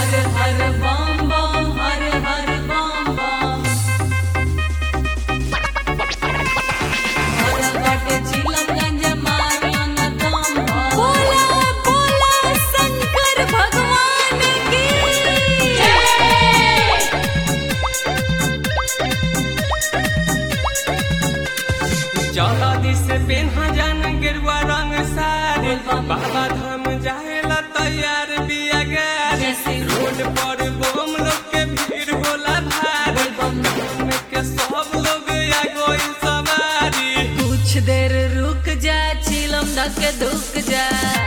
हर हर बम बम हर हर बम बम हर बाटे चिलमगंज मारला न दम बोला बोला शंकर भगवान की चौदह दिस पेन्हा जान गेरुआ रंग साड़ी बाबा धाम जाएला तैयार बिया गाड़ी रोड पर बम लोग के भीड़ होला भारी में के सब लोग आ गइल सवारी। कुछ देर रुक जा चिलम धके धुक जा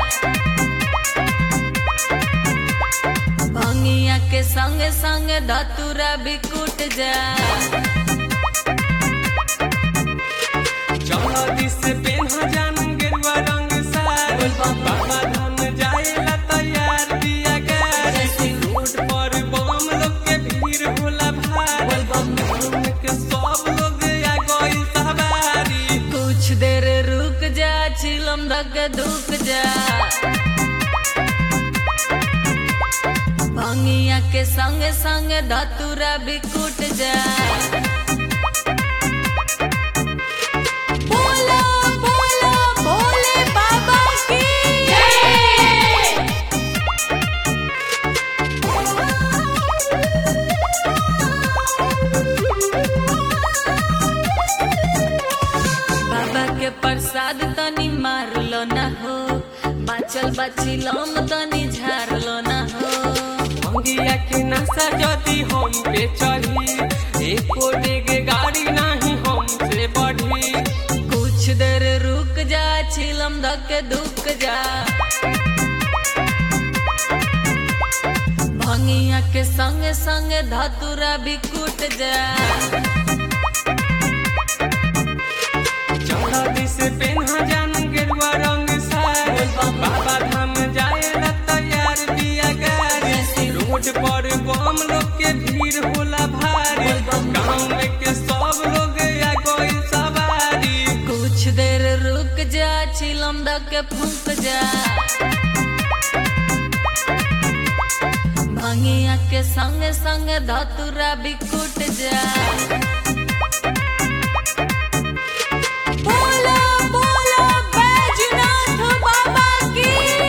भंगिया के संगे संगे धतूरा भी कुट जा चौदह दिस पेन्हा जान गेरुआ रंग साड़ी बाबा धाम जाएला तैयार बिया गाड़ी रोड पर बम लोग के भीड़ होला भारी में के सब लोग आ गइल सवारी। कुछ देर रुक जा चिलम धके धुक जा भंगिया के संगे संगे धतूरा भी कुट जा बोला बोला भोले बाबा की बाबा के प्रसाद तनी मारलो ना हो बाचल बाचिलम तनी झारलो ना हो भंगिया के नशा जदी हम पे चढ़ी एको डेगे गाड़ी नहीं हमसे बढ़ी। कुछ देर रुक जा चिलम धके धुक जा भंगिया के संगे संगे धतूरा भी कुट जा चौदह दिस पेन्हा जान गेरुआ रंग साड़ी बाबा धाम जाएला तैयार बिया गाड़ी रोड पर बम लोग के भीड़ होला भारी गाँव में के सब लोग आ गइल सवारी। कुछ देर रुक जा चिलम धके फूंक जा भंगिया के संगे संगे धतूरा भी कुट जा बोला बोला बैजनाथ बाबा की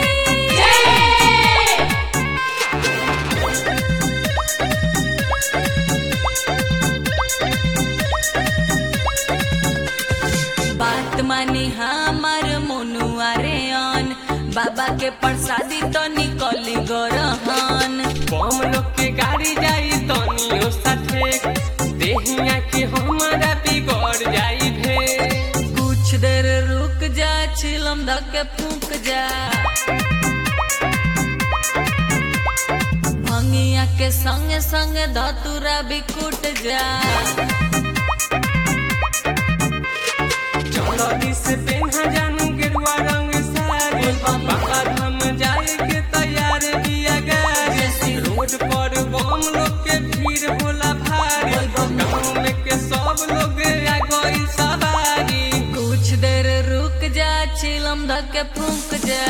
बात मानी हमार मनुआ रे अन बाबा के प्रसादी तो निकली गरहन बम लोग के गाड़ी जाई तनियो साथे देहिया के हमारा बिगड़ जाई भे। कुछ देर रुक जा चिलम धके फूंक जा भंगिया के संगे संगे धतूरा भी कुट जा चौदह दिस पेन्हा जान गेरुआ रंग साड़ी बाबा धाम जाए के तैयार बिया गाड़ी रोड पर बम लोग के भीड़ होला भारी गाँव में के सब लोग आ गइल सवारी। कुछ देर रुक जा चिलम धके फूंक जा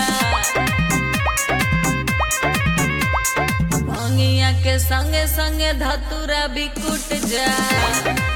भंगिया के संगे संगे धतूरा भी कुट जा।